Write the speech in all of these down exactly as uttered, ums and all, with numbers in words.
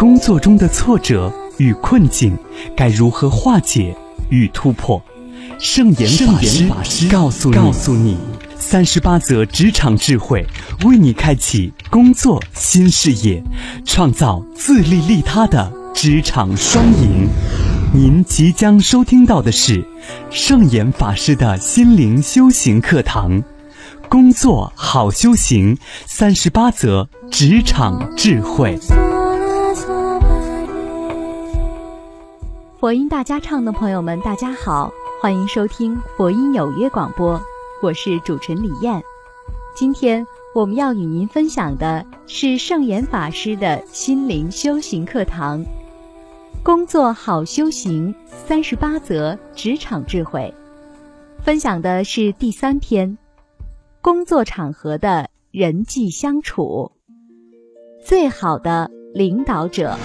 工作中的挫折与困境该如何化解与突破。圣严法师告诉你，告诉你三十八则职场智慧，为你开启工作新视野，创造自利利他的职场双赢。您即将收听到的是圣严法师的心灵修行课堂，工作好修行，三十八则职场智慧。 佛音大家唱的朋友们，大家好，欢迎收听佛音有约广播，我是主持人李燕。今天我们要与您分享的是圣严法师的心灵修行课堂，工作好修行，三十八则职场智慧。分享的是第三篇，工作场合的人际相处。最好的领导者。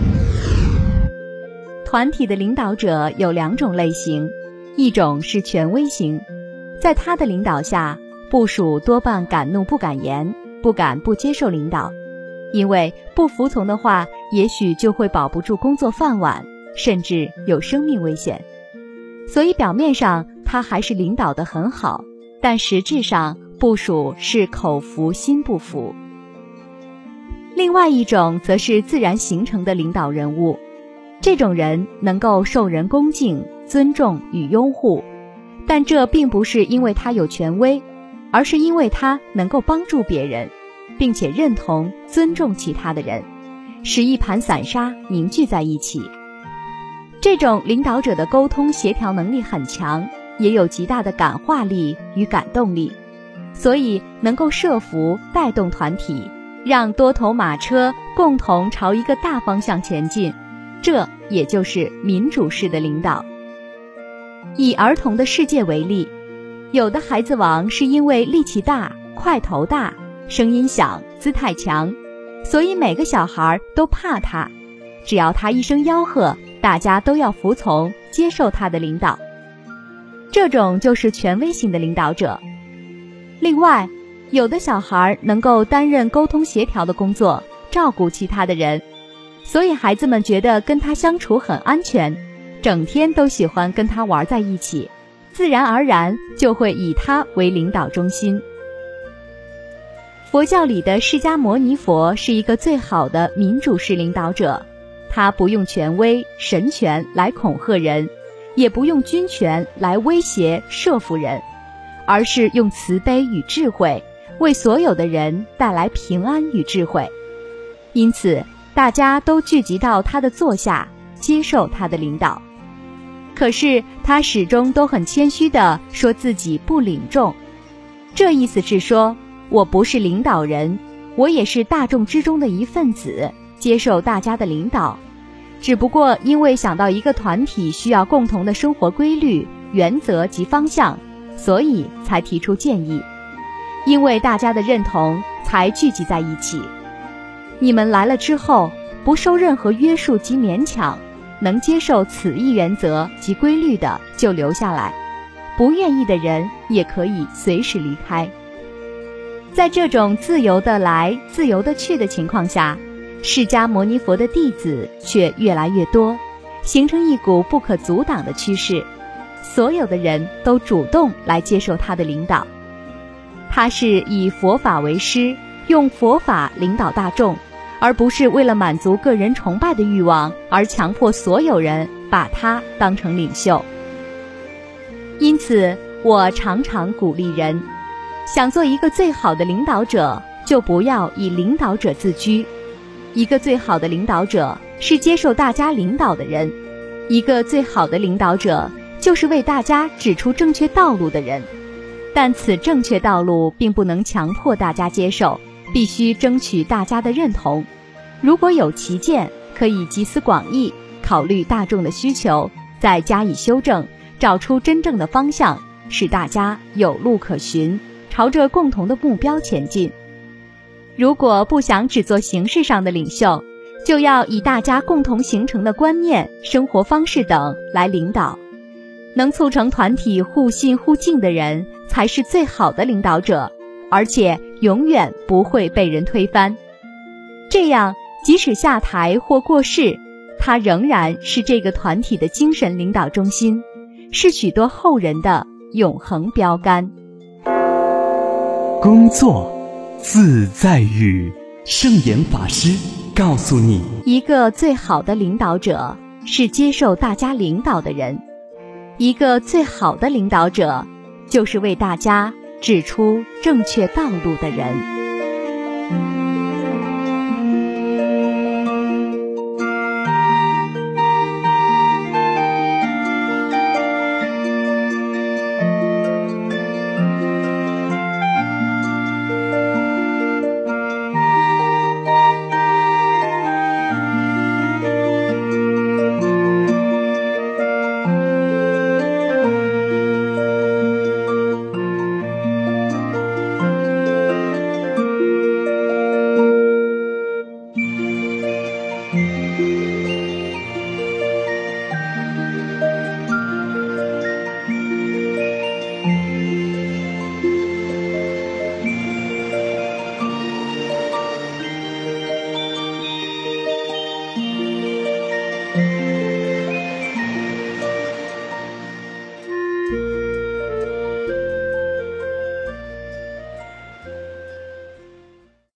团体的领导者有两种类型，一种是权威型，在他的领导下，部属多半敢怒不敢言，不敢不接受领导，因为不服从的话，也许就会保不住工作饭碗，甚至有生命危险。所以表面上他还是领导得很好，但实质上部属是口服心不服。另外一种则是自然形成的领导人物，这种人能够受人恭敬、尊重与拥护，但这并不是因为他有权威，而是因为他能够帮助别人，并且认同、尊重其他的人，使一盘散沙凝聚在一起。这种领导者的沟通协调能力很强，也有极大的感化力与感动力，所以能够设服带动团体，让多头马车共同朝一个大方向前进，这也就是民主式的领导。以儿童的世界为例，有的孩子王是因为力气大、块头大、声音响、姿态强，所以每个小孩都怕他，只要他一声吆喝，大家都要服从，接受他的领导。这种就是权威型的领导者。另外，有的小孩能够担任沟通协调的工作，照顾其他的人，所以孩子们觉得跟他相处很安全，整天都喜欢跟他玩在一起，自然而然就会以他为领导中心。佛教里的释迦牟尼佛是一个最好的民主式领导者，他不用权威、神权来恐吓人，也不用军权来威胁、慑服人，而是用慈悲与智慧，为所有的人带来平安与智慧。因此大家都聚集到他的座下，接受他的领导。可是他始终都很谦虚地说自己不领众，这意思是说，我不是领导人，我也是大众之中的一份子，接受大家的领导，只不过因为想到一个团体需要共同的生活规律、原则及方向，所以才提出建议，因为大家的认同才聚集在一起。你们来了之后，不受任何约束及勉强，能接受此一原则及规律的就留下来，不愿意的人也可以随时离开。在这种自由的来、自由的去的情况下，释迦牟尼佛的弟子却越来越多，形成一股不可阻挡的趋势，所有的人都主动来接受他的领导。他是以佛法为师，用佛法领导大众，而不是为了满足个人崇拜的欲望而强迫所有人把他当成领袖。因此我常常鼓励人，想做一个最好的领导者，就不要以领导者自居。一个最好的领导者是接受大家领导的人，一个最好的领导者就是为大家指出正确道路的人。但此正确道路并不能强迫大家接受，必须争取大家的认同。如果有歧见，可以集思广益，考虑大众的需求，再加以修正，找出真正的方向，使大家有路可循，朝着共同的目标前进。如果不想只做形式上的领袖，就要以大家共同形成的观念、生活方式等来领导。能促成团体互信互敬的人，才是最好的领导者，而且永远不会被人推翻。这样即使下台或过世，他仍然是这个团体的精神领导中心，是许多后人的永恒标杆。 工作自在语，圣严法师告诉你， 一个最好的领导者是接受大家领导的人，一个最好的领导者就是为大家指出正确道路的人。